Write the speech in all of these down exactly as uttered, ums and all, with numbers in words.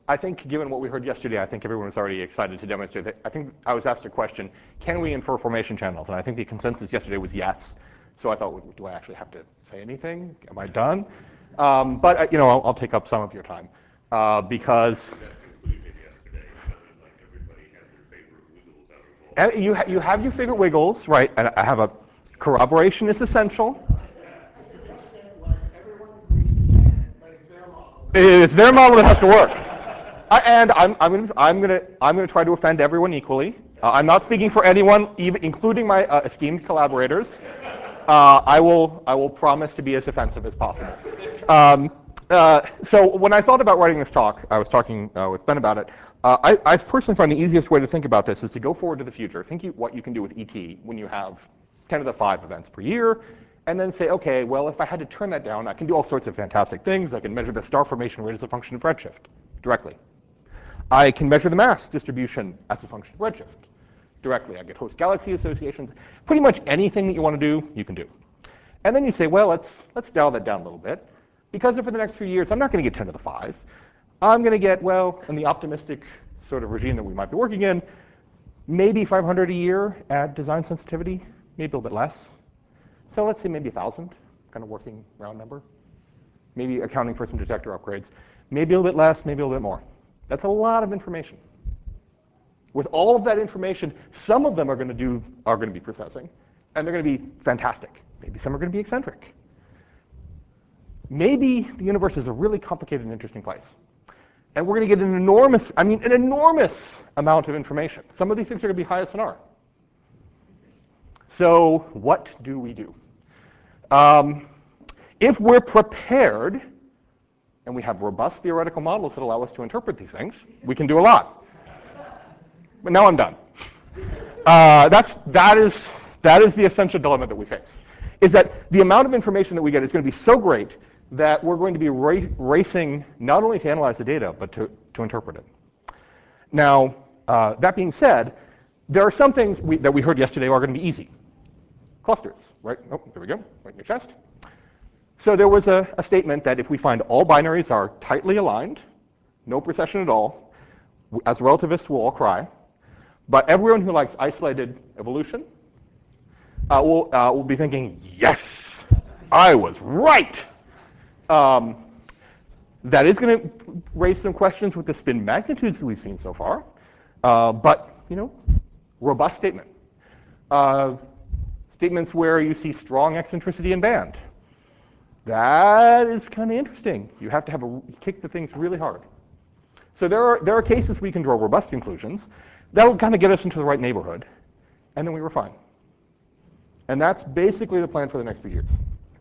I think given what we heard yesterday, I think everyone was already excited to demonstrate that. I think I was asked a question, can we infer formation channels? And I think the consensus yesterday was yes. So I thought, do I actually have to say anything? Am I done? Um, but you know, I'll, I'll take up some of your time uh, because and you ha you have your favorite wiggles, right? And I have a corroboration is essential. It's their model that has to work. I, and I'm, I'm going to I'm gonna, I'm gonna try to offend everyone equally. Uh, I'm not speaking for anyone, even, including my uh, esteemed collaborators. Uh, I, will, I will promise to be as offensive as possible. Um, uh, so when I thought about writing this talk, I was talking uh, with Ben about it, uh, I, I personally find the easiest way to think about this is to go forward to the future. Think you, what you can do with E T when you have ten to the five events per year, and then say, okay, well, if I had to turn that down, I can do all sorts of fantastic things. I can measure the star formation rate as a function of redshift directly. I can measure the mass distribution as a function of redshift directly. I get host galaxy associations. Pretty much anything that you want to do, you can do. And then you say, well, let's, let's dial that down a little bit. Because over the next few years, I'm not going to get ten to the five. I'm going to get, well, in the optimistic sort of regime that we might be working in, maybe five hundred a year at design sensitivity, maybe a little bit less. So let's say maybe one thousand, kind of working round number. Maybe accounting for some detector upgrades. Maybe a little bit less, maybe a little bit more. That's a lot of information. With all of that information, some of them are going to do are going to be processing, and they're going to be fantastic. Maybe some are going to be eccentric. Maybe the universe is a really complicated and interesting place, and we're going to get an enormous, I mean, an enormous amount of information. Some of these things are going to be high S N R. So what do we do? Um, if we're prepared, and we have robust theoretical models that allow us to interpret these things, we can do a lot. But now I'm done. Uh, that's, that, is, that is the essential dilemma that we face, is that the amount of information that we get is going to be so great that we're going to be ra racing not only to analyze the data, but to, to interpret it. Now, uh, that being said, there are some things we, that we heard yesterday are going to be easy. Clusters, right? Oh, there we go, right in your chest. So there was a, a statement that if we find all binaries are tightly aligned, no precession at all, as relativists we'll all cry, but everyone who likes isolated evolution uh, will, uh, will be thinking, yes, I was right. Um, that is going to raise some questions with the spin magnitudes that we've seen so far, uh, but, you know, robust statement. Uh, statements where you see strong eccentricity in band. That is kind of interesting. You have to have a, kick the things really hard. So there are, there are cases we can draw robust conclusions. That'll kind of get us into the right neighborhood, and then we refine. And that's basically the plan for the next few years.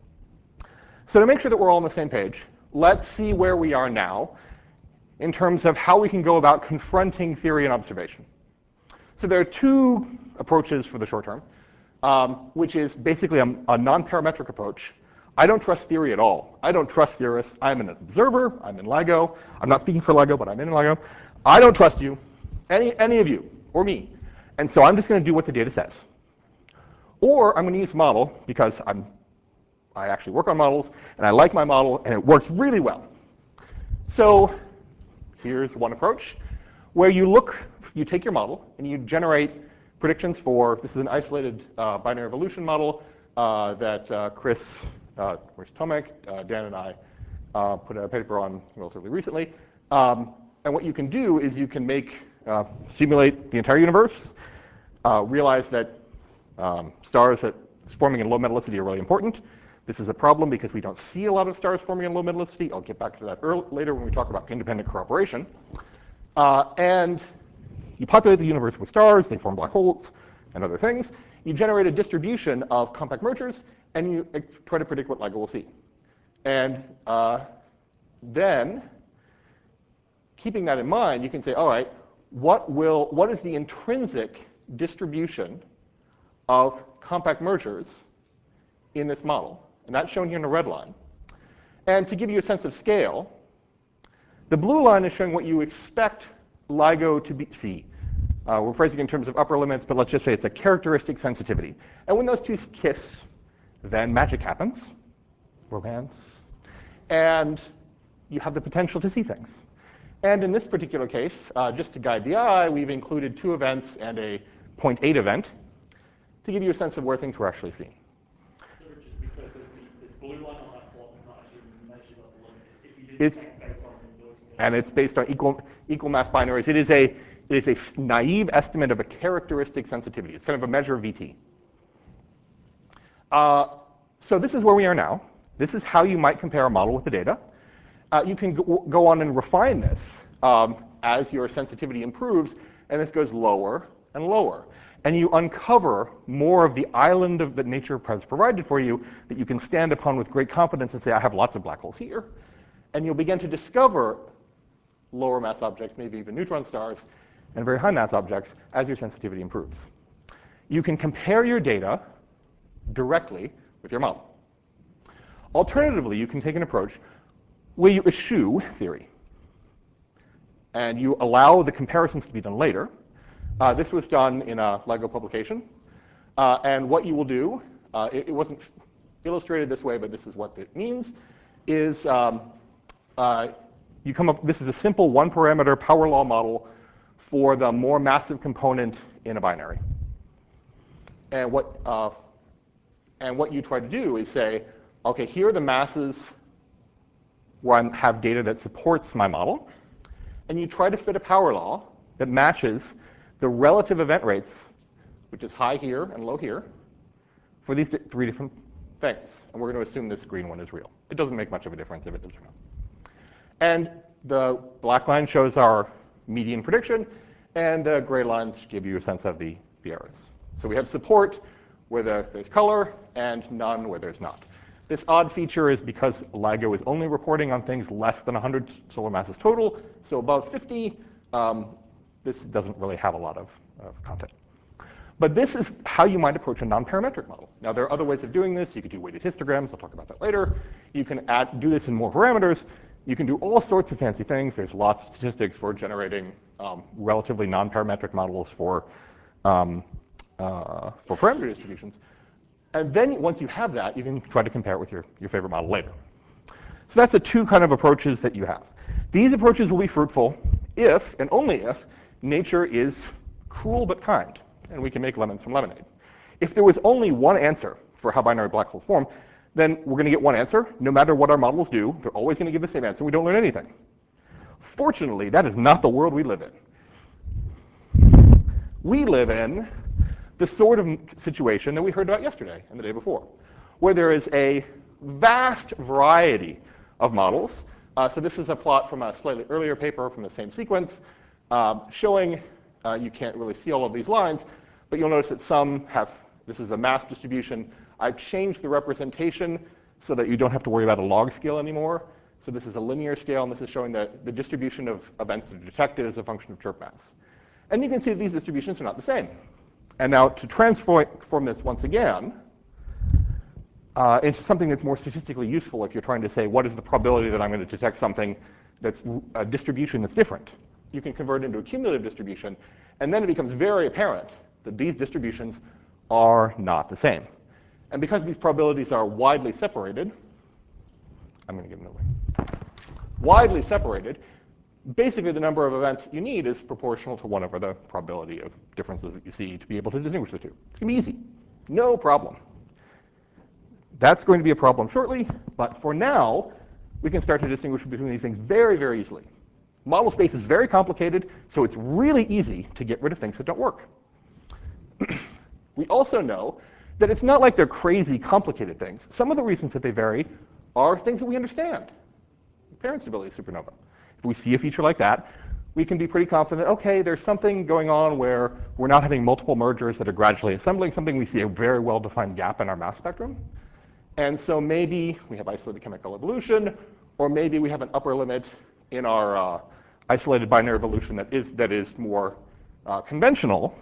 So to make sure that we're all on the same page, let's see where we are now in terms of how we can go about confronting theory and observation. So there are two approaches for the short term, um, which is basically a, a non-parametric approach. I don't trust theory at all. I don't trust theorists. I'm an observer. I'm in LIGO. I'm not speaking for LIGO, but I'm in LIGO. I don't trust you, any, any of you, or me. And so I'm just going to do what the data says. Or I'm going to use model, because I'm, I actually work on models, and I like my model, and it works really well. So here's one approach, where you look, you take your model, and you generate predictions for, this is an isolated uh, binary evolution model uh, that uh, Chris, uh, where's Tomek, uh, Dan and I uh, put a paper on relatively recently. Um, and what you can do is you can make, uh, simulate the entire universe, uh, realize that um, stars that forming in low metallicity are really important. This is a problem because we don't see a lot of stars forming in low metallicity. I'll get back to that early, later when we talk about independent corroboration. Uh, and you populate the universe with stars, they form black holes and other things. You generate a distribution of compact mergers, and you try to predict what LIGO will see. And uh, then, keeping that in mind, you can say, all right, what, will, what is the intrinsic distribution of compact mergers in this model? And that's shown here in a red line. And to give you a sense of scale, the blue line is showing what you expect LIGO to be, see. Uh, we're phrasing in terms of upper limits, but let's just say it's a characteristic sensitivity. And when those two kiss, then magic happens, romance, and you have the potential to see things. And in this particular case, uh, just to guide the eye, we've included two events and a zero point eight event to give you a sense of where things were actually seen. So Richard, to be clear, the, the, the blue line on that plot is not actually measured at the limit. It's if you did It's, detect based on the noise. and it's based on equal, equal mass binaries. It is, a, it is a naive estimate of a characteristic sensitivity. It's kind of a measure of V T. Uh, so this is where we are now. This is how you might compare a model with the data. Uh, you can go, go on and refine this um, as your sensitivity improves, and this goes lower and lower. And you uncover more of the island of that nature has provided for you that you can stand upon with great confidence and say, I have lots of black holes here. And you'll begin to discover lower mass objects, maybe even neutron stars, and very high mass objects as your sensitivity improves. You can compare your data directly with your model. Alternatively, you can take an approach where you eschew theory, and you allow the comparisons to be done later. Uh, this was done in a LEGO publication, uh, and what you will do, uh, it, it wasn't illustrated this way, but this is what it means, is um, uh, you come up, this is a simple one-parameter power law model for the more massive component in a binary. And what, uh, and what you try to do is say, okay, here are the masses where I have data that supports my model, and you try to fit a power law that matches the relative event rates, which is high here and low here, for these three different things. And we're going to assume this green one is real. It doesn't make much of a difference if it is or not. And the black line shows our median prediction, and the gray lines give you a sense of the, the errors. So we have support where the, there's color, and none where there's not. This odd feature is because LIGO is only reporting on things less than one hundred solar masses total, so above fifty, um, this doesn't really have a lot of, of content. But this is how you might approach a non-parametric model. Now, there are other ways of doing this. You could do weighted histograms. I'll talk about that later. You can add, do this in more parameters. You can do all sorts of fancy things. There's lots of statistics for generating um, relatively non-parametric models for, um, uh, for parameter distributions. And then once you have that, you can try to compare it with your, your favorite model later. So that's the two kind of approaches that you have. These approaches will be fruitful if, and only if, nature is cruel but kind, and we can make lemons from lemonade. If there was only one answer for how binary black holes form, then we're going to get one answer. No matter what our models do, they're always going to give the same answer. We don't learn anything. Fortunately, that is not the world we live in. We live in the sort of situation that we heard about yesterday and the day before, where there is a vast variety of models. Uh, so this is a plot from a slightly earlier paper from the same sequence, um, showing uh, you can't really see all of these lines, but you'll notice that some have, this is a mass distribution. I've changed the representation so that you don't have to worry about a log scale anymore. So this is a linear scale, and this is showing that the distribution of events that are detected is a function of chirp mass. And you can see that these distributions are not the same. And now to transform this once again uh, into something that's more statistically useful if you're trying to say what is the probability that I'm going to detect something that's a distribution that's different, you can convert it into a cumulative distribution, and then it becomes very apparent that these distributions are not the same. And because these probabilities are widely separated, I'm going to give another way, widely separated, basically the number of events you need is proportional to one over the probability of differences that you see to be able to distinguish the two. It's going to be easy. No problem. That's going to be a problem shortly, but for now, we can start to distinguish between these things very, very easily. Model space is very complicated, so it's really easy to get rid of things that don't work. We also know that it's not like they're crazy complicated things. Some of the reasons that they vary are things that we understand. Parent stability supernova. If we see a feature like that, we can be pretty confident, okay, there's something going on where we're not having multiple mergers that are gradually assembling something. We see a very well-defined gap in our mass spectrum. And so maybe we have isolated chemical evolution, or maybe we have an upper limit in our uh, isolated binary evolution that is, that is more uh, conventional.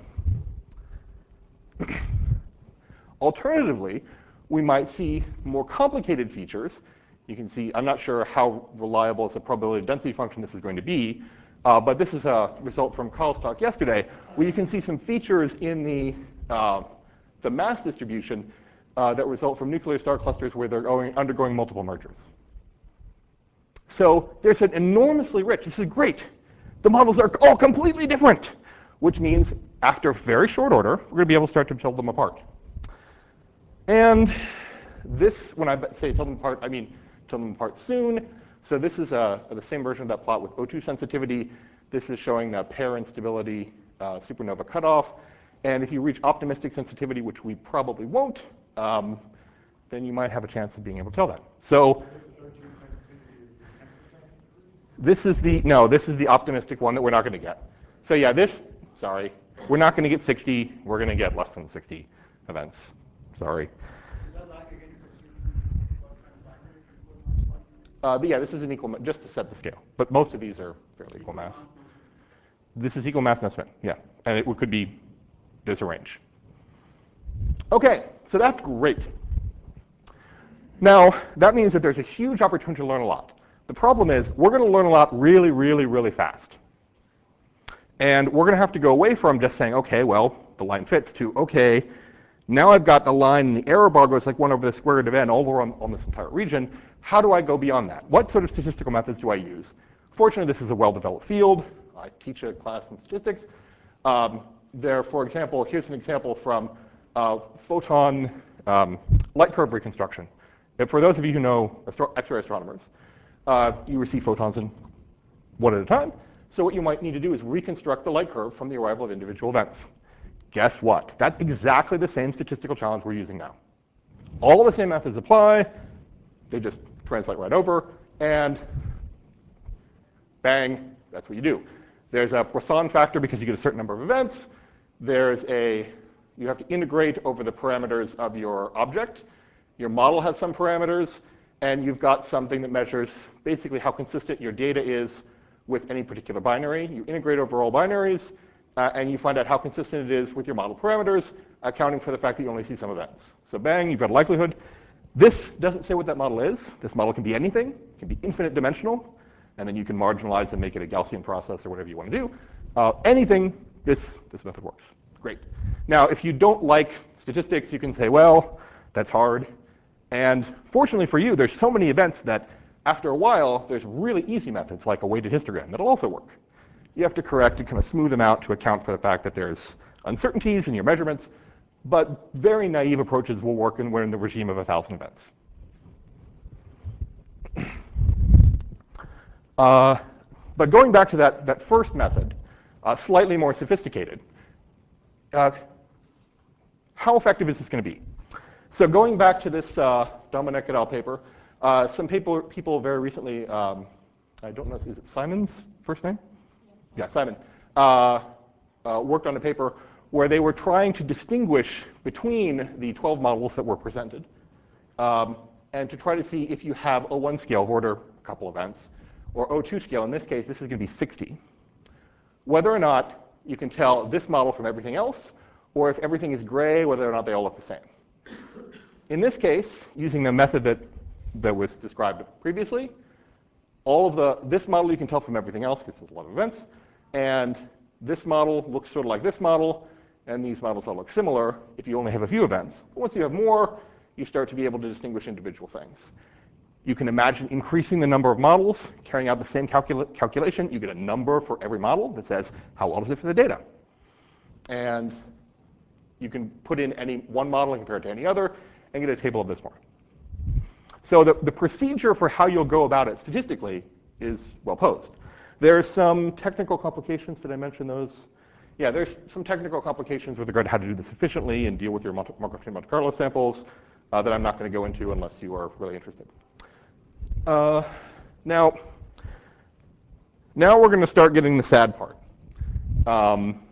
Alternatively, we might see more complicated features. You can see, I'm not sure how reliable as a probability density function this is going to be, uh, but this is a result from Carl's talk yesterday, where you can see some features in the, uh, the mass distribution uh, that result from nuclear star clusters where they're going, undergoing multiple mergers. So there's an enormously rich, this is great. The models are all completely different, which means after very short order, we're going to be able to start to tell them apart. And this, when I say tell them apart, I mean tell them apart soon. So this is uh, the same version of that plot with O two sensitivity. This is showing the pair instability uh, supernova cutoff. And if you reach optimistic sensitivity, which we probably won't, um, then you might have a chance of being able to tell that. So this is the, no, this is the optimistic one that we're not going to get. So yeah, this, sorry, we're not going to get sixty. We're going to get less than sixty events. Sorry. Uh, but yeah, this is an equal, just to set the scale. But most of these are fairly equal mass. This is equal mass Nussbaum, yeah. And it could be, there's a range. Okay, so that's great. Now, that means that there's a huge opportunity to learn a lot. The problem is, we're going to learn a lot really, really, really fast. And we're going to have to go away from just saying, okay, well, the line fits, to, okay, now I've got a line and the error bar goes like one over the square root of n all over on, on this entire region. How do I go beyond that? What sort of statistical methods do I use? Fortunately, this is a well-developed field. I teach a class in statistics. Um, there, for example, here's an example from uh, photon um, light curve reconstruction. And for those of you who know astro X-ray astronomers, uh, you receive photons in one at a time. So what you might need to do is reconstruct the light curve from the arrival of individual events. Guess what? That's exactly the same statistical challenge we're using now. All of the same methods apply. They just translate right over, and bang, that's what you do. There's a Poisson factor because you get a certain number of events. There's a, you have to integrate over the parameters of your object. Your model has some parameters, and you've got something that measures basically how consistent your data is with any particular binary. You integrate over all binaries, uh, and you find out how consistent it is with your model parameters, accounting for the fact that you only see some events. So bang, you've got a likelihood. This doesn't say what that model is. This model can be anything. It can be infinite dimensional, and then you can marginalize and make it a Gaussian process or whatever you want to do. Uh, anything, this, this method works. Great. Now, if you don't like statistics, you can say, well, that's hard. And fortunately for you, there's so many events that after a while, there's really easy methods like a weighted histogram that'll also work. You have to correct and kind of smooth them out to account for the fact that there's uncertainties in your measurements, but very naive approaches will work when we're in the regime of a thousand events. Uh, but going back to that, that first method, uh, slightly more sophisticated, uh, how effective is this going to be? So going back to this uh, Dominic et al. Paper, uh, some people, people very recently, um, I don't know, is it Simon's first name? Yes. Yeah, Simon, uh, uh, worked on a paper where they were trying to distinguish between the twelve models that were presented um, and to try to see if you have O one scale of order, a couple events, or O two scale, in this case, this is going to be sixty, whether or not you can tell this model from everything else, or if everything is gray, whether or not they all look the same. In this case, using the method that, that was described previously, all of the, this model you can tell from everything else because there's a lot of events, and this model looks sort of like this model, and these models all look similar if you only have a few events. But once you have more, you start to be able to distinguish individual things. You can imagine increasing the number of models, carrying out the same calcula calculation. You get a number for every model that says, how well does it fit the data? And you can put in any one model and compare it to any other, and get a table of this form. So the, the procedure for how you'll go about it statistically is well posed. There's some technical complications. Did I mention those? Yeah, there's some technical complications with regard to how to do this efficiently and deal with your Markov-chain Monte Carlo samples uh, that I'm not going to go into unless you are really interested. Uh, now, now we're going to start getting the sad part. Um,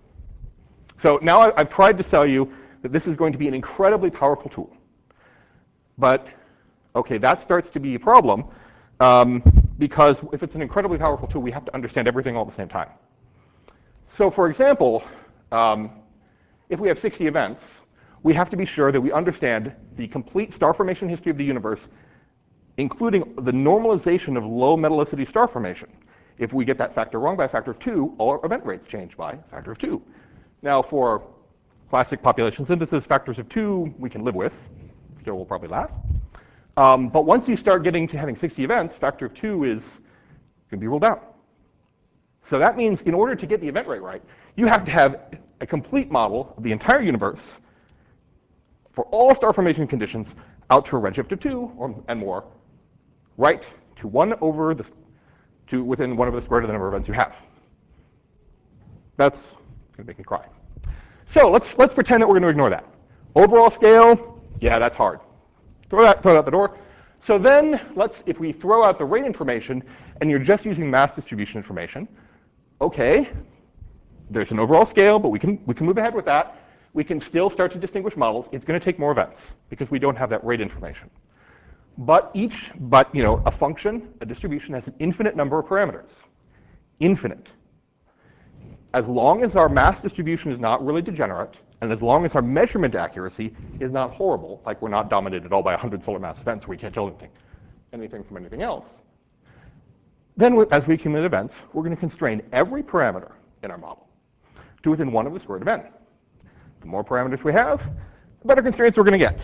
so now I, I've tried to sell you that this is going to be an incredibly powerful tool. But, okay, that starts to be a problem um, because if it's an incredibly powerful tool, we have to understand everything all at the same time. So for example, um, if we have sixty events, we have to be sure that we understand the complete star formation history of the universe, including the normalization of low metallicity star formation. If we get that factor wrong by a factor of two, all our event rates change by a factor of two. Now for classic population synthesis, factors of two we can live with. Still, we'll probably laugh. Um, but once you start getting to having sixty events, factor of two is going to be ruled out. So that means in order to get the event rate right, you have to have a complete model of the entire universe for all star formation conditions out to a redshift of two or, and more, right to one over the, to within one over the square root of the number of events you have. That's going to make me cry. So let's, let's pretend that we're going to ignore that. Overall scale, yeah, that's hard. Throw that, throw it out the door. So then let's, if we throw out the rate information and you're just using mass distribution information, okay, there's an overall scale, but we can, we can move ahead with that. We can still start to distinguish models. It's going to take more events because we don't have that rate information. But each, but you know, a function, a distribution has an infinite number of parameters. Infinite. As long as our mass distribution is not really degenerate, and as long as our measurement accuracy is not horrible, like we're not dominated at all by one hundred solar mass events where we can't tell anything, anything from anything else, then as we accumulate events, we're going to constrain every parameter in our model to within one of the square root of n. The more parameters we have, the better constraints we're going to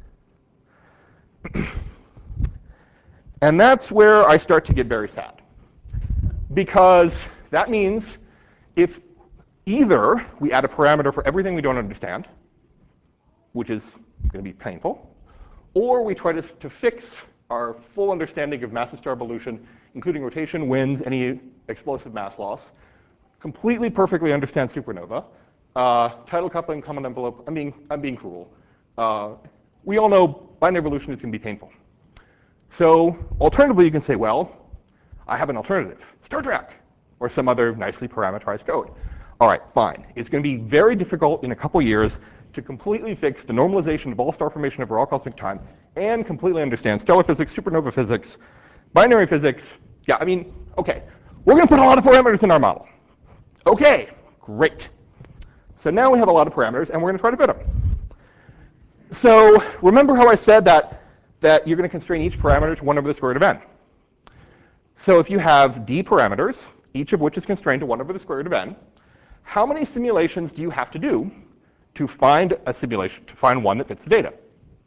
get. And that's where I start to get very sad. Because that means if either we add a parameter for everything we don't understand, which is going to be painful, or we try to, to fix our full understanding of massive star evolution, including rotation, winds, any explosive mass loss, completely perfectly understand supernova, uh, tidal coupling, common envelope. I'm being, I'm being cruel. Uh, we all know binary evolution is going to be painful. So alternatively, you can say, well, I have an alternative, Star Trek, or some other nicely parameterized code. All right, fine. It's going to be very difficult in a couple years to completely fix the normalization of all star formation over all cosmic time and completely understand stellar physics, supernova physics, binary physics. Yeah, I mean, OK, we're going to put a lot of parameters in our model. OK, great. So now we have a lot of parameters, and we're going to try to fit them. So remember how I said that, that you're going to constrain each parameter to one over the square root of n. So if you have d parameters, each of which is constrained to one over the square root of n, how many simulations do you have to do to find a simulation, to find one that fits the data?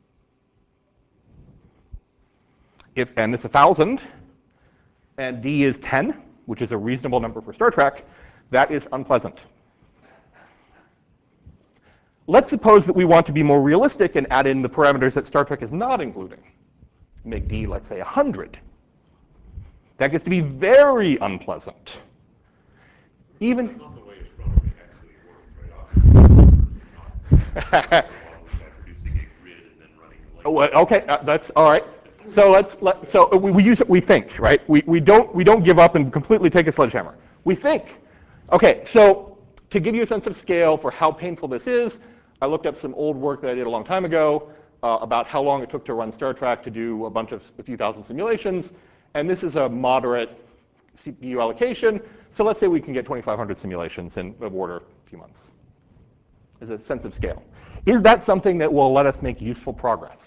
If n is one thousand and d is ten, which is a reasonable number for Star Trek, that is unpleasant. Let's suppose that we want to be more realistic and add in the parameters that Star Trek is not including. Make d, let's say, one hundred. That gets to be very unpleasant. Even That's not the way astronomy actually works, right? By producing a grid and then running the Oh, well, okay, uh, that's all right. So let's let, so we, we use it. We think, right? We we don't we don't give up and completely take a sledgehammer. We think. Okay, so to give you a sense of scale for how painful this is, I looked up some old work that I did a long time ago uh, about how long it took to run Star Trek to do a bunch of a few thousand simulations, and this is a moderate C P U allocation. So let's say we can get twenty-five hundred simulations in the order of a few months. Is a sense of scale. Is that something that will let us make useful progress?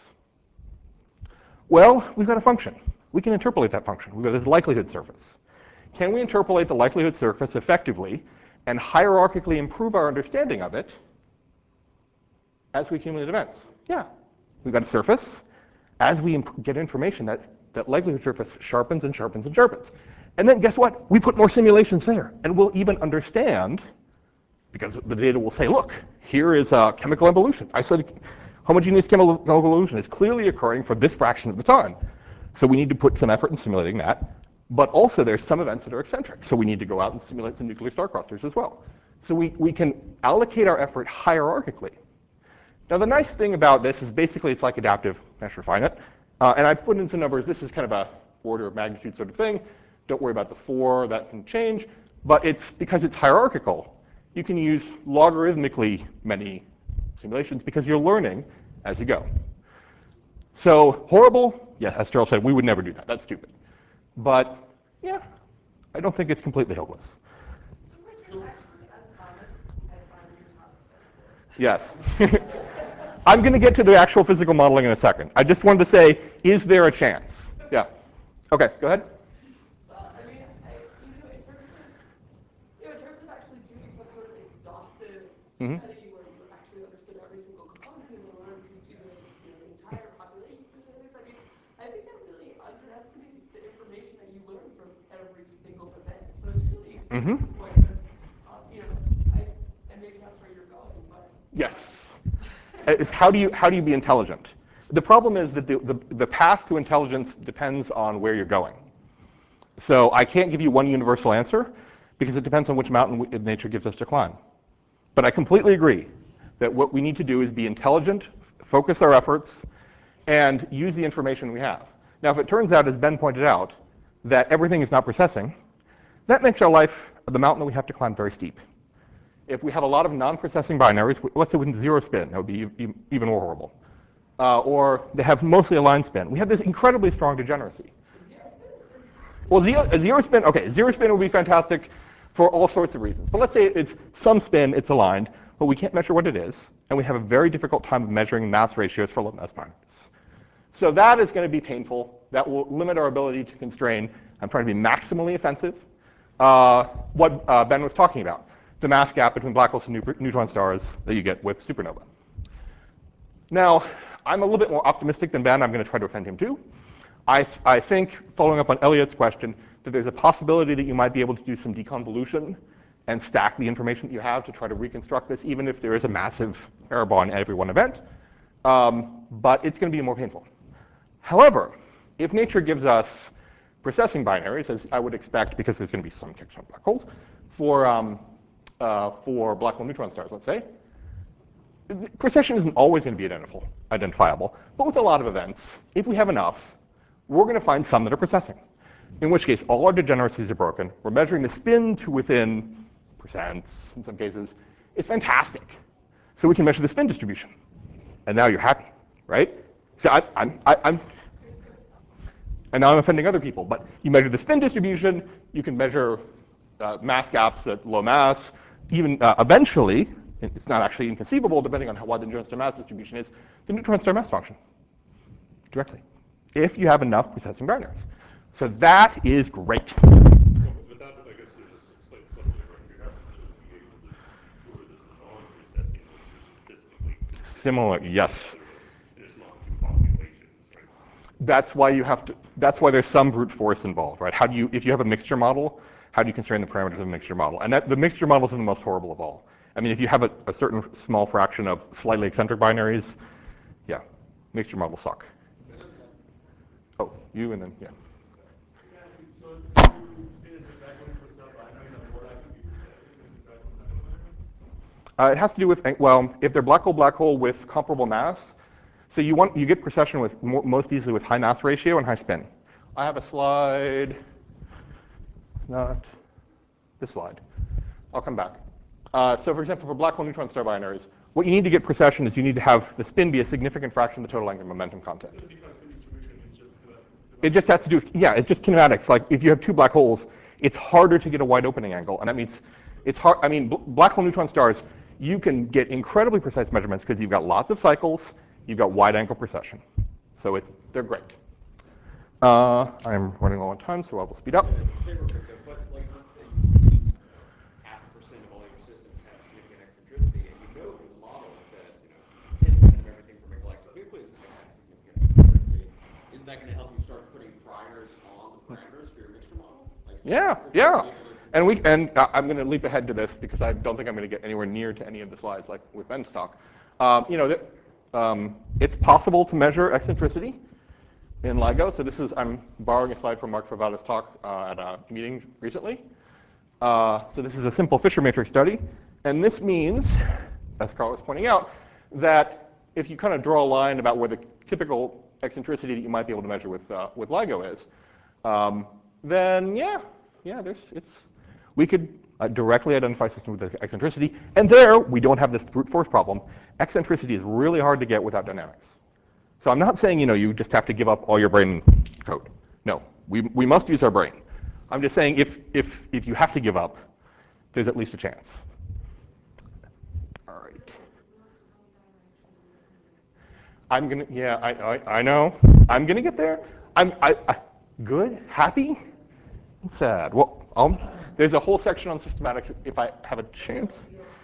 Well, we've got a function. We can interpolate that function. We've got this likelihood surface. Can we interpolate the likelihood surface effectively and hierarchically improve our understanding of it as we accumulate events? Yeah. We've got a surface. As we get information, that, that likelihood surface sharpens and sharpens and sharpens. And then guess what? We put more simulations there. And we'll even understand, because the data will say, look, here is uh, chemical evolution. Isolated homogeneous chemical evolution is clearly occurring for this fraction of the time. So we need to put some effort in simulating that. But also there's some events that are eccentric. So we need to go out and simulate some nuclear star clusters as well. So we, we can allocate our effort hierarchically. Now the nice thing about this is basically it's like adaptive mesh refinement. Uh, and I put in some numbers. This is kind of a order of magnitude sort of thing. Don't worry about the four, that can change. But it's because it's hierarchical, you can use logarithmically many simulations because you're learning as you go. So horrible? Yeah, as Terrell said, we would never do that. That's stupid. But yeah, I don't think it's completely hopeless. So actually as promised, I find your topic Yes. I'm going to get to the actual physical modeling in a second. I just wanted to say, is there a chance? Yeah. OK, go ahead. Well, I mean, I, you know, in terms of, you know, in terms of actually doing some sort of exhaustive Mm-hmm. study where you actually understood every single component in order to do the, you know, entire population statistics, I mean, Mm-hmm. Point, but, uh, you know, I, and maybe that's where you're going, but. Yes. It's how do you how do you be intelligent? The problem is that the, the, the path to intelligence depends on where you're going. So I can't give you one universal answer because it depends on which mountain we, nature gives us to climb. But I completely agree that what we need to do is be intelligent, focus our efforts, and use the information we have. Now, if it turns out, as Ben pointed out, that everything is not processing, that makes our life, the mountain that we have to climb, very steep. If we have a lot of non-processing binaries, let's say with zero spin, that would be e- even more horrible. Uh, or they have mostly aligned spin. We have this incredibly strong degeneracy. Well, zero, a zero spin, okay, zero spin would be fantastic for all sorts of reasons. But let's say it's some spin, it's aligned, but we can't measure what it is, and we have a very difficult time of measuring mass ratios for low mass binaries. So that is going to be painful. That will limit our ability to constrain. I'm trying to be maximally offensive. Uh, what uh, Ben was talking about, the mass gap between black holes and neutron stars that you get with supernova. Now, I'm a little bit more optimistic than Ben. I'm going to try to offend him too. I, th I think, following up on Elliot's question, that there's a possibility that you might be able to do some deconvolution and stack the information that you have to try to reconstruct this, even if there is a massive error bar in every one event. Um, but it's going to be more painful. However, if nature gives us processing binaries, as I would expect, because there's going to be some kicks on black holes, for, um, uh, for black hole neutron stars, let's say, precession isn't always going to be identifiable, identifiable, but with a lot of events, if we have enough, we're going to find some that are processing. In which case, all our degeneracies are broken. We're measuring the spin to within percents, in some cases. It's fantastic. So we can measure the spin distribution. And now you're happy, right? So I, I'm, I, I'm, and now I'm offending other people. But you measure the spin distribution. You can measure uh, mass gaps at low mass. Even uh, eventually, it's not actually inconceivable, depending on how wide the neutron star mass distribution is, the neutron star mass function directly, if you have enough processing binaries. So that is great. Well, but that, I guess, there's a slight subtlety, right? You have to be able to be sure that the non-processing ones are statistically Similar, yes. and it's not two populations, right? That's why you have to. That's why there's some brute force involved, right? How do you, if you have a mixture model, how do you constrain the parameters of a mixture model? And that, the mixture models are the most horrible of all. I mean, if you have a, a certain small fraction of slightly eccentric binaries, yeah, mixture models suck. Oh, you and then yeah. So you say that the black hole neutron star binaries are more likely to be processing than the black hole black hole binaries? Uh, it has to do with, well, if they're black hole black hole with comparable mass, so you want you get precession with mo most easily with high mass ratio and high spin. I have a slide. It's not this slide. I'll come back. Uh, so for example, for black hole neutron star binaries, what you need to get precession is you need to have the spin be a significant fraction of the total angular momentum content. So because the distribution is just the, It just has to do with, yeah, it's just kinematics. Like if you have two black holes, it's harder to get a wide opening angle. And that means it's hard, I mean, bl black hole neutron stars, you can get incredibly precise measurements because you've got lots of cycles, you've got wide angle precession. So it's, they're great. Uh, I'm running low on time, so I will speed up. Say real quick though, but like let's say you see half a percent of all your systems have significant eccentricity, and you know from the models that you know ten percent of everything from a galactic nucleus is going to have significant eccentricity. Isn't that going to help you start putting priors on the parameters for your mixture model? Like, Yeah, yeah. And we and uh, I'm going to leap ahead to this because I don't think I'm going to get anywhere near to any of the slides like with Ben's talk. Um, you know, that, um, it's possible to measure eccentricity in LIGO. So this is, I'm borrowing a slide from Mark Favada's talk uh, at a meeting recently. Uh, so this is a simple Fisher matrix study. And this means, as Carl was pointing out, that if you kind of draw a line about where the typical eccentricity that you might be able to measure with, uh, with LIGO is, um, then yeah, yeah, there's, it's, we could uh, directly identify systems with eccentricity. And there, we don't have this brute force problem. Eccentricity is really hard to get without dynamics. So I'm not saying, you know, you just have to give up all your brain code. No, we, we must use our brain. I'm just saying if, if, if you have to give up, there's at least a chance. All right. I'm gonna, yeah, I, I, I know. I'm gonna get there. I'm I, I, good, happy, sad. Well, um, there's a whole section on systematics if I have a chance.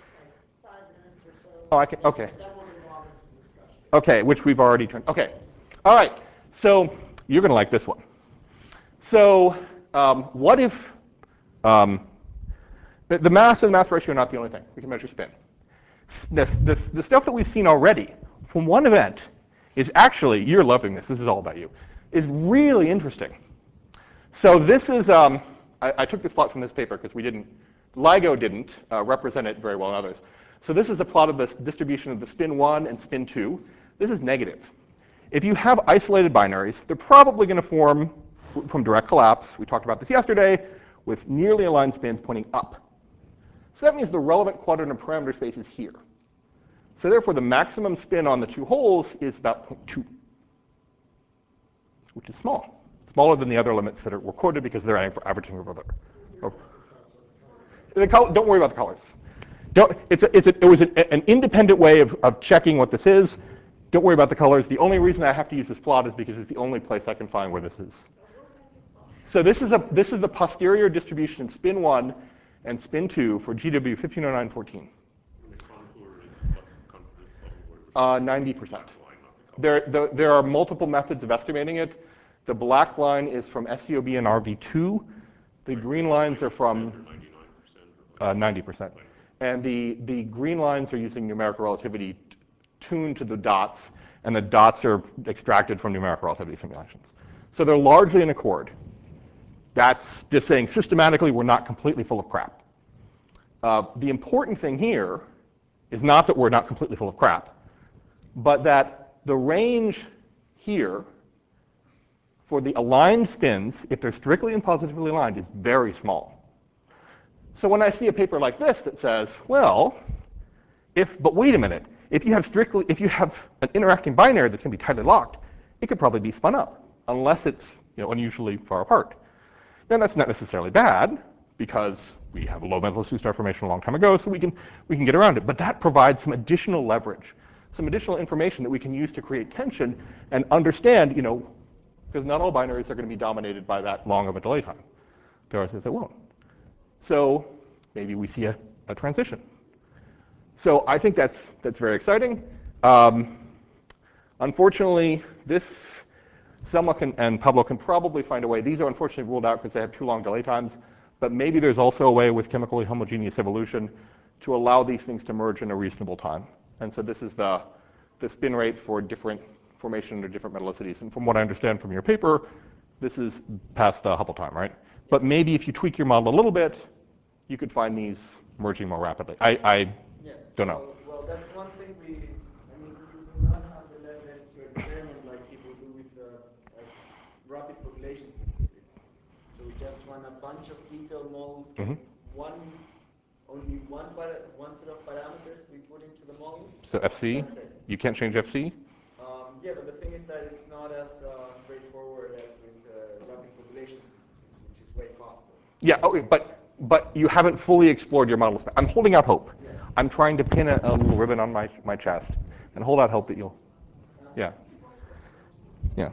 Oh, I can, okay. Okay, which we've already turned, okay. All right, so you're gonna like this one. So um, what if, um, The, the mass and mass ratio are not the only thing. We can measure spin. This, this, the stuff that we've seen already from one event is actually, you're loving this, this is all about you, is really interesting. So this is, um, I, I took this plot from this paper because we didn't, LIGO didn't uh, represent it very well in others. So this is a plot of the distribution of the spin one and spin two. This is negative. If you have isolated binaries, they're probably going to form from direct collapse. We talked about this yesterday with nearly aligned spins pointing up. So that means the relevant quadrant of parameter space is here. So therefore, the maximum spin on the two holes is about zero point two, which is small. Smaller than the other limits that are recorded because they're averaging over there. Oh. The color, don't worry about the colors. Don't, it's a, it's a, it was a, an independent way of, of checking what this is. Don't worry about the colors. The only reason I have to use this plot is because it's the only place I can find where this is. So this is, a, this is the posterior distribution in spin one and spin two for G W fifteen oh nine fourteen. Uh, ninety percent. There, the, there are multiple methods of estimating it. The black line is from S C O B and R V two. The green lines are from uh, ninety percent. And the, the green lines are using numerical relativity tuned to the dots, and the dots are extracted from numerical relativity simulations. So they're largely in accord. That's just saying systematically we're not completely full of crap. Uh, the important thing here is not that we're not completely full of crap, but that the range here for the aligned spins, if they're strictly and positively aligned, is very small. So when I see a paper like this that says, well, if, but wait a minute, if you have strictly, if you have an interacting binary that's going to be tightly locked, it could probably be spun up, unless it's, you know, unusually far apart. Now that's not necessarily bad, because we have a low mental two-star formation a long time ago, so we can, we can get around it. But that provides some additional leverage, some additional information that we can use to create tension and understand, you know, because not all binaries are going to be dominated by that long of a delay time. There are things that won't. So maybe we see a, a transition. So I think that's, that's very exciting. Um, unfortunately, this, Selma can, and Pablo can probably find a way. These are unfortunately ruled out because they have too long delay times. But maybe there's also a way with chemically homogeneous evolution to allow these things to merge in a reasonable time. And so this is the, the spin rate for different formation under different metallicities. And from what I understand from your paper, this is past the Hubble time, right? But maybe if you tweak your model a little bit, you could find these merging more rapidly. I, I yeah, don't so, know. Well, that's one thing we, I mean, we do not have the leverage to experiment like people do with uh, like rapid population synthesis. So we just run a bunch of detailed models, Mm-hmm. one, only one, one set of parameters we put into the model. So F C, you can't change F C? Um, yeah, but the thing is that it's not as uh, straightforward as with uh, rapid population synthesis, which is way faster. Yeah, okay, but but you haven't fully explored your models. I'm holding out hope. Yeah. I'm trying to pin a, a little ribbon on my, my chest and hold out hope that you'll, yeah. Yeah.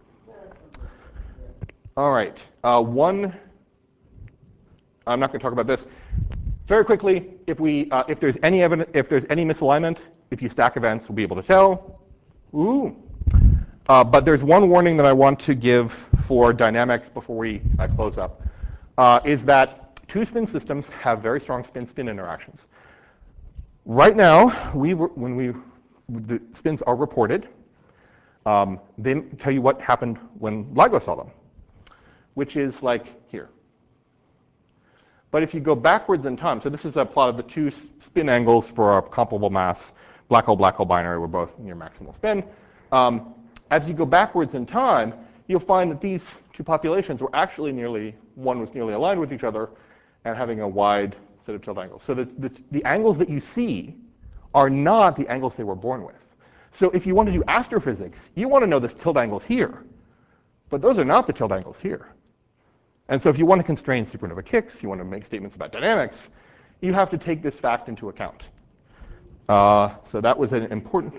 All right, uh, one, I'm not going to talk about this. Very quickly, if, we, uh, if, there's any evidence, if there's any misalignment, if you stack events, we'll be able to tell. Ooh. Uh, but there's one warning that I want to give for dynamics before we uh, close up, uh, is that two-spin systems have very strong spin-spin interactions. Right now, we, when we, the spins are reported, um, they tell you what happened when LIGO saw them, which is like here. But if you go backwards in time, so this is a plot of the two spin angles for a comparable mass, black hole, black hole binary, we're both near maximal spin. Um, as you go backwards in time, you'll find that these two populations were actually nearly, one was nearly aligned with each other and having a wide set of tilt angles. So the, the, the angles that you see are not the angles they were born with. So if you want to do astrophysics, you want to know this tilt angles here. But those are not the tilt angles here. And so if you want to constrain supernova kicks, you want to make statements about dynamics, you have to take this fact into account. Uh, so that was an important...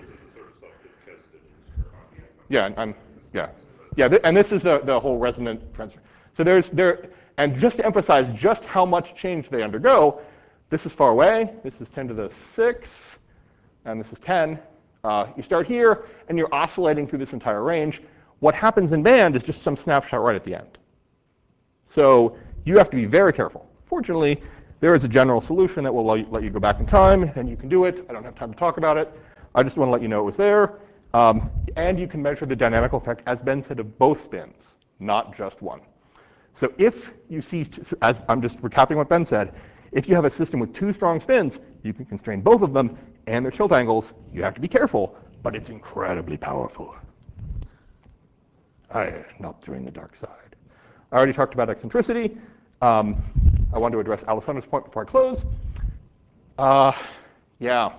Yeah, I'm, yeah. Yeah, th and this is the, the whole resonant transfer. So there's, there, and just to emphasize just how much change they undergo, this is far away, this is ten to the six, and this is ten. Uh, you start here, and you're oscillating through this entire range. What happens in band is just some snapshot right at the end. So you have to be very careful. Fortunately, there is a general solution that will let you, let you go back in time, and you can do it. I don't have time to talk about it. I just want to let you know it was there. Um, and you can measure the dynamical effect, as Ben said, of both spins, not just one. So if you see, as I'm just recapping what Ben said, if you have a system with two strong spins, you can constrain both of them and their tilt angles. You have to be careful, but it's incredibly powerful. I, not doing the dark side. I already talked about eccentricity. Um, I want to address Alessandro's point before I close. Uh, yeah.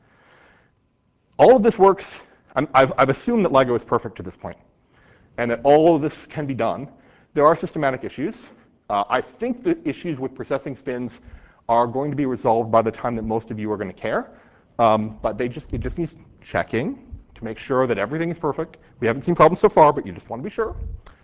All of this works. I'm, I've, I've assumed that LIGO is perfect to this point, and that all of this can be done. There are systematic issues. Uh, I think the issues with processing spins are going to be resolved by the time that most of you are going to care. Um, but they just, it just needs checking to make sure that everything is perfect. We haven't seen problems so far, but you just want to be sure.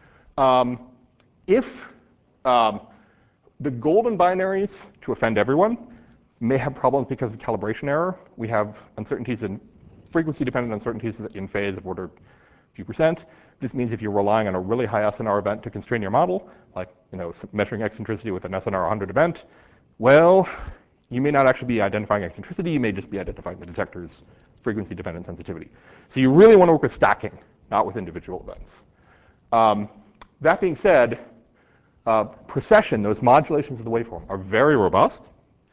Um, if um, the golden binaries, to offend everyone, may have problems because of calibration error. We have uncertainties in frequency-dependent uncertainties in phase of order a few percent. This means if you're relying on a really high S N R event to constrain your model, like you know, measuring eccentricity with an S N R one hundred event, well, you may not actually be identifying eccentricity. You may just be identifying the detector's frequency-dependent sensitivity. So you really want to work with stacking, not with individual events. Um, that being said, uh, precession, those modulations of the waveform, are very robust.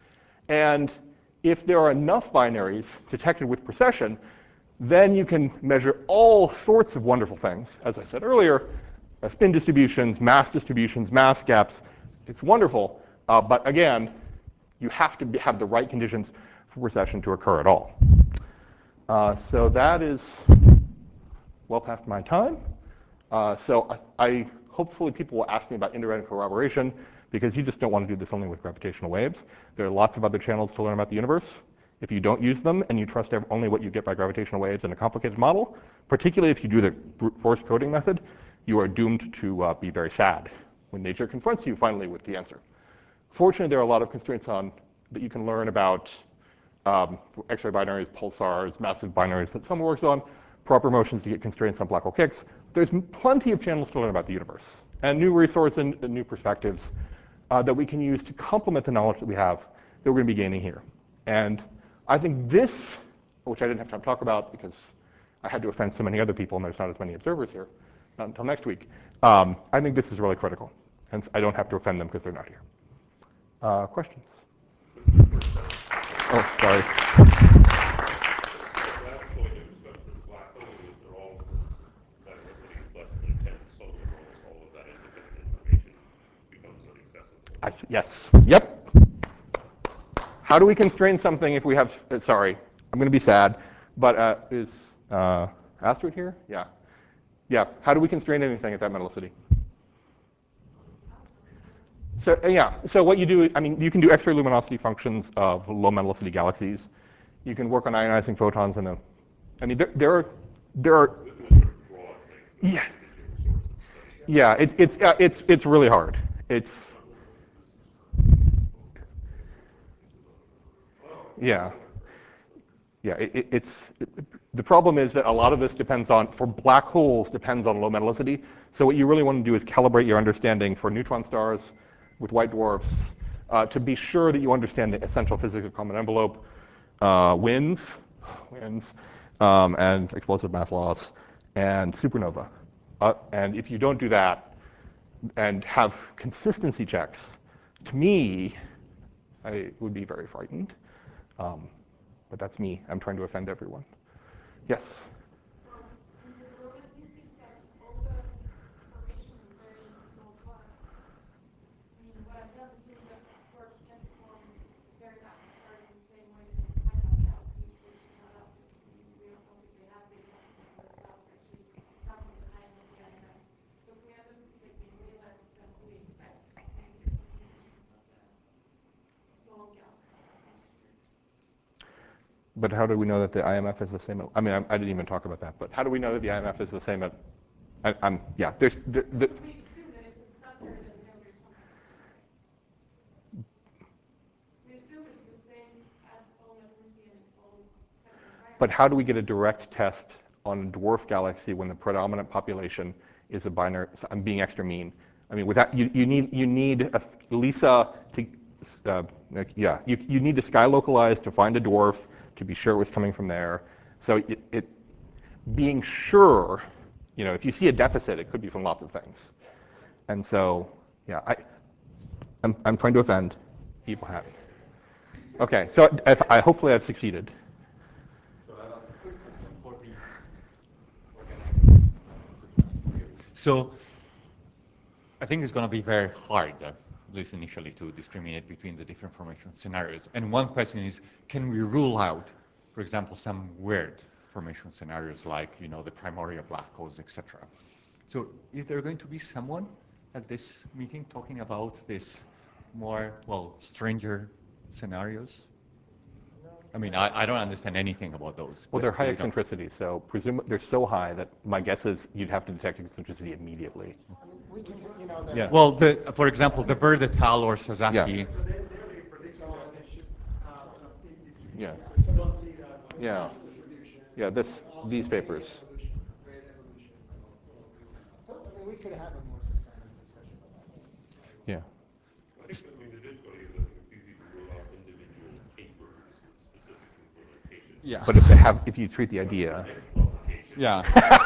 And if there are enough binaries detected with precession, then you can measure all sorts of wonderful things. As I said earlier, uh, spin distributions, mass distributions, mass gaps. It's wonderful. Uh, but again, you have to be, have the right conditions for precession to occur at all. Uh, so that is well past my time. Uh, so I, I hopefully people will ask me about indirect corroboration, because you just don't want to do this only with gravitational waves. There are lots of other channels to learn about the universe. If you don't use them and you trust only what you get by gravitational waves in a complicated model, particularly if you do the brute force coding method, you are doomed to uh, be very sad when nature confronts you finally with the answer. Fortunately, there are a lot of constraints on that you can learn about um, X-ray binaries, pulsars, massive binaries that someone works on, proper motions to get constraints on black hole kicks. There's plenty of channels to learn about the universe, and new resources and, and new perspectives uh, that we can use to complement the knowledge that we have that we're going to be gaining here. And I think this, which I didn't have time to talk about because I had to offend so many other people and there's not as many observers here, not until next week, um, I think this is really critical. Hence, I don't have to offend them because they're not here. Uh, questions? Oh, sorry. Last point in respect to black holes, they're all metallicity is less than ten solar rolls. All of that independent information becomes inaccessible. I, yes. Yep. How do we constrain something if we have, uh, sorry, I'm going to be sad, but uh, is uh, Astrid here? Yeah. Yeah. How do we constrain anything at that metallicity? So uh, yeah, so what you do, I mean, you can do X-ray luminosity functions of low metallicity galaxies. You can work on ionizing photons in a, I mean, there, there are, there are, yeah, yeah, it's, it's, uh, it's, it's really hard. It's, yeah. Yeah, it, it, it's, it, the problem is that a lot of this depends on, for black holes, depends on low metallicity. So what you really want to do is calibrate your understanding for neutron stars with white dwarfs uh, to be sure that you understand the essential physics of common envelope, uh, winds, winds, um, and explosive mass loss, and supernova. Uh, and if you don't do that and have consistency checks, to me, I would be very frightened. Um, But that's me. I'm trying to offend everyone. Yes? Um, in the low metallicity set, all the information is very small parts. I mean, what I've done assumes that quarks can form very massive stars in the same way that high-mass galaxies, which is not obvious. I mean, we don't know if they have big massive nuclear clouds, actually, some of the high end of the I M F. So if we have them detecting way less than we expect, maybe there's something interesting about the small galaxies happening here. But how do we know that the I M F is the same? At, I mean, I, I didn't even talk about that. But how do we know that the I M F is the same at? I, I'm yeah. There's the, the, So we assume that if it's not there, then we know there's something. We assume it's the same at all metallicity and all sector environment. But how do we get a direct test on a dwarf galaxy when the predominant population is a binary? So I'm being extra mean. I mean, without you, you need you need a, Lisa to uh, like, yeah, you, you need to sky localize to find a dwarf to be sure it was coming from there. So it, it being sure, you know, if you see a deficit, it could be from lots of things. And so, yeah, I, I'm, I'm trying to offend. Evil hat. Okay, so if I, hopefully I've succeeded. So I have a quick question for the organizer. So I think it's going to be very hard, uh, at least initially, to discriminate between the different formation scenarios. And one question is, can we rule out, for example, some weird formation scenarios like, you know, the primordial black holes, et cetera? So is there going to be someone at this meeting talking about this more, well, stranger scenarios? I mean, I, I don't understand anything about those. Well, they're high really don't. eccentricity, so presume they're so high that my guess is you'd have to detect eccentricity immediately. We can, you know, the. Yeah. Well, the, for example, the Bird et al. Or Sasaki. Yeah. So they, they're really predicting that they should have some peak distribution. Yeah. So you don't see that. Yeah. mass distribution. Yeah, this, Also these rate papers. evolution, rate evolution. So, I mean, we could have a more substantive discussion about that. Yeah. I think, I mean, the difficulty is I think it's easy to rule out individual papers with specific implementations. Yeah. But if they have, if you treat the idea. Next publication. Yeah.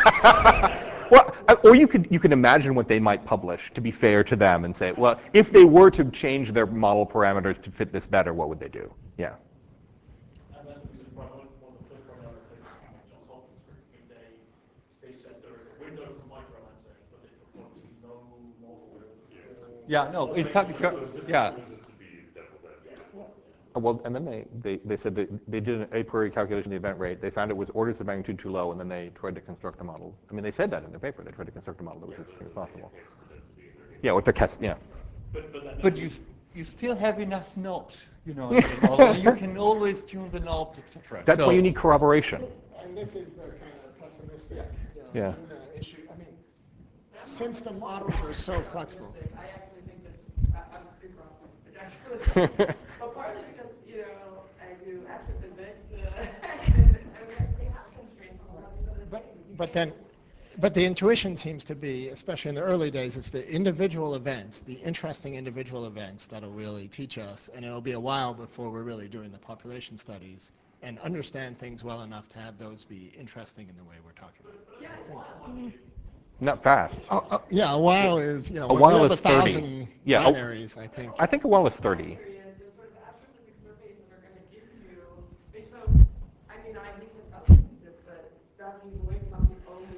Well, uh, or you could you could imagine what they might publish to be fair to them and say, well, if they were to change their model parameters to fit this better, what would they do? Yeah. And that's the reason why one one of the first one I was taking from Johns Hopkins, where they they said there is a window to microlensing, but they proposed no model. Yeah, no, in fact, yeah. Just to be devil's advocate. Uh, Well, and then they, they, they said that they did an a priori calculation of the event rate. They found it was orders of magnitude too low, and then they tried to construct a model. I mean, they said that in their paper. They tried to construct a model that was as clear as possible. Yeah, with the cast, yeah. But, but then But you, you still have enough knobs, you know, in the model. You can always tune the knobs, et cetera. That's So, why you need corroboration. And this is the kind of pessimistic, you know, Yeah. Juna issue. I mean, since the models are so flexible. I actually think that just, I- I'm super optimistic, actually. But partly because, you know, I do astrophysics, uh, and and we actually have constraints on a lot of these other But, things. You but can't then, just- but the intuition seems to be, especially in the early days, it's the individual events, the interesting individual events that'll really teach us, and it'll be a while before we're really doing the population studies and understand things well enough to have those be interesting in the way we're talking about. Yeah, I think Not fast. Oh, oh, yeah, a while is, you know, A when while we have is a thirty. thousand Yeah, a- binaries, I think. I think a while is thirty. period, the sort of astrophysics surveys that are going to give you, I mean, so, I mean, I hate to tell students this, but gravity is away from not the only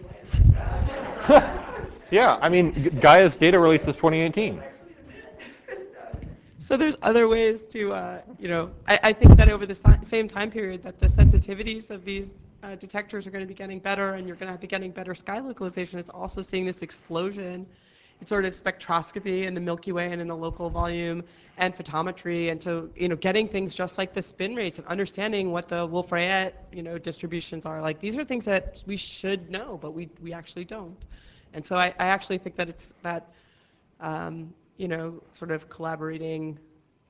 way. Yeah, I mean, G- Gaia's data release is twenty eighteen. So there's other ways to, uh, you know, I, I think that over the si- same time period that the sensitivities of these uh, detectors are going to be getting better, and you're going to be getting better sky localization. It's also seeing this explosion in sort of spectroscopy in the Milky Way and in the local volume and photometry, and so, you know, getting things just like the spin rates and understanding what the Wolf-Rayet, you know, distributions are. Like, these are things that we should know, but we, we actually don't. And so I, I actually think that it's that, um, you know, sort of collaborating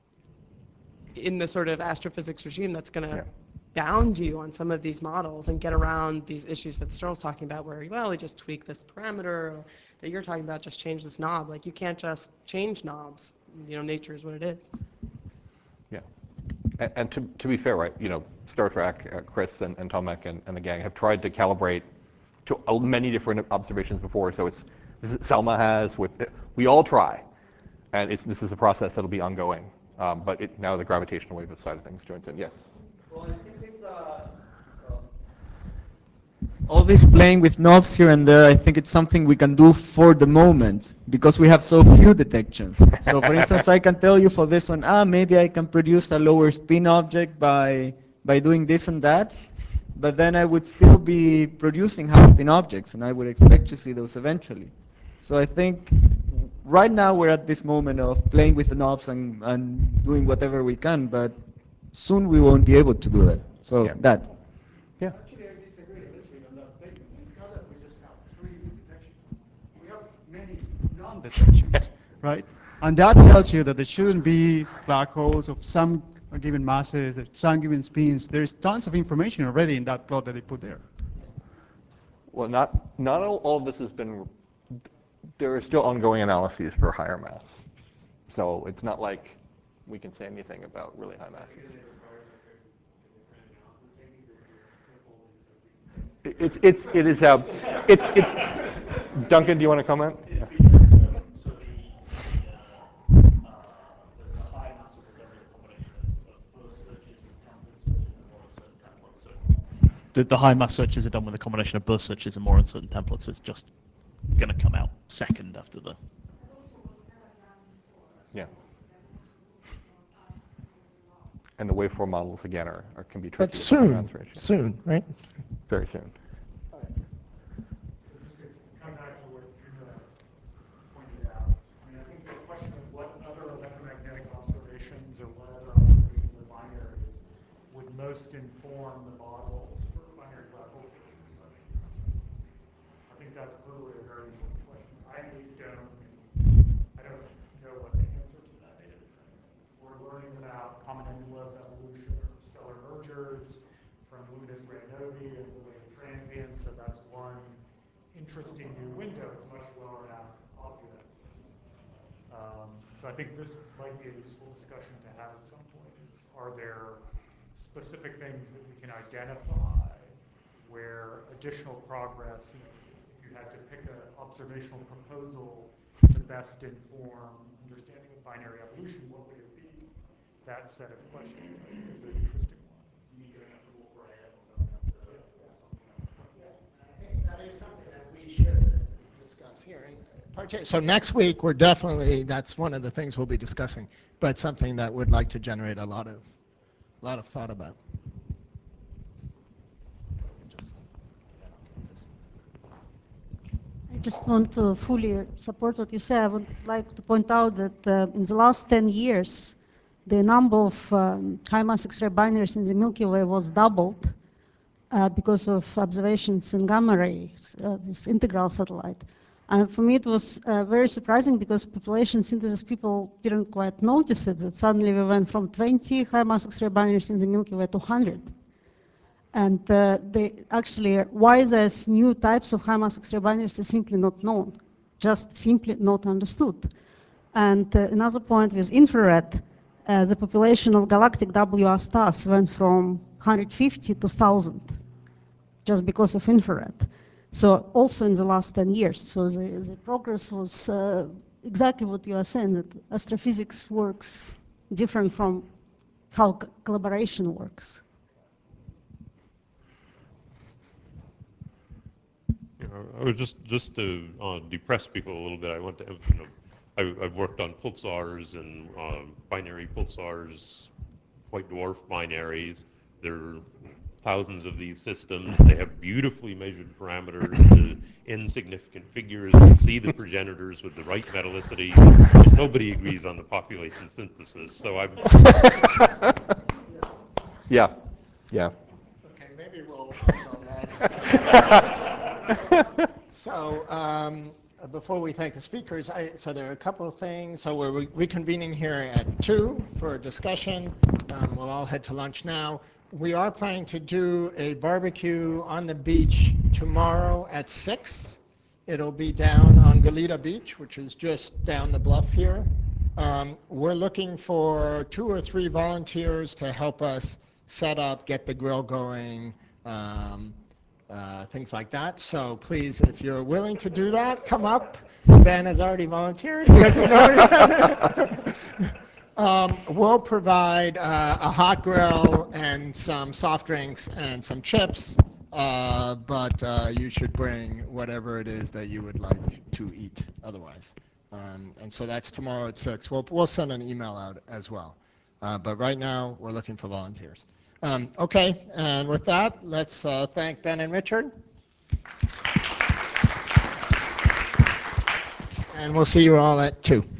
in the sort of astrophysics regime that's going to Yeah. bound you on some of these models and get around these issues that Sterl's talking about, where, well, we just tweak this parameter, or that you're talking about, just change this knob. Like, you can't just change knobs. You know, nature is what it is. Yeah. And, and to, to be fair, right, you know, Star Trek, uh, Chris and, and Tomek and, and the gang have tried to calibrate to uh, many different observations before. So it's, this is, Selma has, with, we all try. And it's, this is a process that'll be ongoing. Um, but it, now the gravitational wave side of things joins in. Yes. Well, I think this, uh, uh, All this playing with knobs here and there, I think it's something we can do for the moment because we have so few detections. So for instance, I can tell you for this one, ah, maybe I can produce a lower spin object by, by doing this and that, but then I would still be producing high spin objects, and I would expect to see those eventually. So I think right now we're at this moment of playing with the knobs and, and doing whatever we can, but soon we won't be able to do that. So Yeah. that. Yeah. Actually, I disagree a little bit on that statement. It's not that we just have three detections. We have many non-detections, right? And that tells you that there shouldn't be black holes of some given masses, of some given spins. There's tons of information already in that plot that they put there. Well, not, not all, all of this has been, there are still ongoing analyses for higher mass. So it's not like we can say anything about really high masses. It's, it's, it is, uh, it's, it's, Duncan, do you want to comment? Yeah. So the, the, uh, uh, the, the high masses are done with a combination of, of both searches and template searches and more uncertain templates. So the, the high mass searches are done with a combination of burst searches and more uncertain templates. So it's just going to come out second after the. Yeah. And the waveform models, again, are, are can be tricky. But soon, soon, right? Very soon. So just to come back to what Drew pointed out, I mean, I think this question of what other electromagnetic observations or what other observations of binaries would most inform the models for binary black hole sources. I think that's clearly a very important question. I at least don't, I don't know what the answer to that is. We're learning about common envelope evolution or stellar mergers from luminous red novae and related transients, so that's one interesting new window. It's much lower mass objects. Um, so I think this might be a useful discussion to have at some point. Is, are there specific things that we can identify where additional progress, you know, if you had to pick an observational proposal to best inform understanding of binary evolution, what would it be? That set of questions, I think, is an interesting one. You mean going up to Wolf Rayet or going up to something else? Yeah, I think that is something that we should discuss here. And so next week, we're definitely, that's one of the things we'll be discussing, but something that would like to generate a lot of, a lot of thought about. I just want to fully support what you say. I would like to point out that uh, in the last ten years, the number of um, high mass X-ray binaries in the Milky Way was doubled uh, because of observations in gamma rays, uh, this integral satellite. And for me, it was uh, very surprising because population synthesis people didn't quite notice it, that suddenly we went from twenty high mass X-ray binaries in the Milky Way to one hundred. And uh, they actually, why there's new types of high mass X-ray binaries is simply not known, just simply not understood. And uh, another point with infrared, uh, the population of galactic W R stars went from one hundred fifty to one thousand, just because of infrared. So also in the last ten years, so the, the progress was uh, exactly what you are saying, that astrophysics works different from how c collaboration works. You know, I was just just to uh, depress people a little bit. I want to, you know, I, I've worked on pulsars and uh, binary pulsars, white dwarf binaries. There are thousands of these systems. They have beautifully measured parameters, to insignificant figures. We see the progenitors with the right metallicity. Nobody agrees on the population synthesis. So I'm. Yeah, yeah. Okay, maybe we'll end on that. So um, before we thank the speakers, I, so there are a couple of things. So we're re reconvening here at two for a discussion. Um, we'll all head to lunch now. We are planning to do a barbecue on the beach tomorrow at six. It'll be down on Goleta Beach, which is just down the bluff here. Um, we're looking for two or three volunteers to help us set up, get the grill going, um, uh, things like that. So please, if you're willing to do that, come up. Ben has already volunteered. He doesn't know. um, we'll provide uh, a hot grill and some soft drinks and some chips, uh, but uh, you should bring whatever it is that you would like to eat otherwise. Um, and so that's tomorrow at six. We'll, we'll send an email out as well. Uh, but right now, we're looking for volunteers. Um, okay, and with that, let's uh, thank Ben and Richard. And we'll see you all at two.